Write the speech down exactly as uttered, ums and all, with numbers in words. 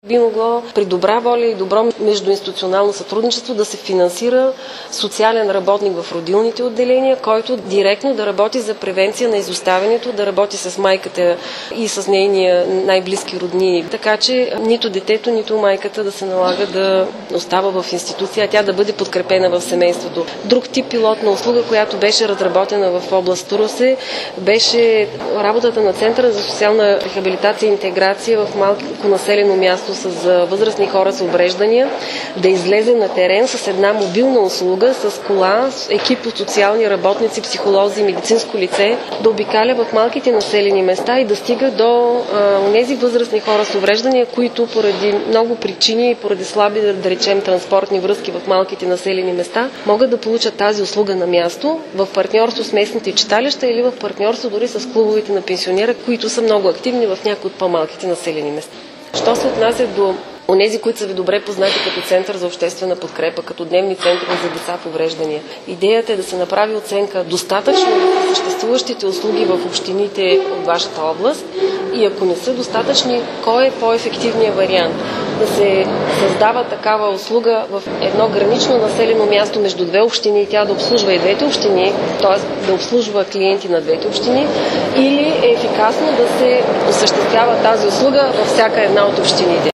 Би могло при добра воля и добро междуинституционално сътрудничество да се финансира социален работник в родилните отделения, който директно да работи за превенция на изоставянето, да работи с майката и с нейния най-близки роднини. Така че нито детето, нито майката да се налага да остава в институция, а тя да бъде подкрепена в семейството. Друг тип пилотна услуга, която беше разработена в област Русе, беше работата на Центъра за социална рехабилитация и интеграция в малко населено място с възрастни хора с увреждания, да излезе на терен с една мобилна услуга, с кола, с екип от социални работници, психолози, медицинско лице, да обикаля в малките населени места и да стига до тези възрастни хора с увреждания, които поради много причини, поради слаби, да речем, транспортни връзки в малките населени места, могат да получат тази услуга на място, в партньорство с местните читалища или в партньорство дори с клубовете на пенсионера, които са много активни в някои от по-малките населени места. Що се отнася до онези, които са ви добре познати като Център за обществена подкрепа, като дневни центрове за деца в увреждания, идеята е да се направи оценка достатъчно на съществуващите услуги в общините от вашата област и ако не са достатъчни, кой е по-ефективният вариант? Да се създава такава услуга в едно гранично населено място между две общини и тя да обслужва и двете общини, т.е. да обслужва клиенти на двете общини, или е ефикасно да се осъществява тази услуга във всяка една от общините.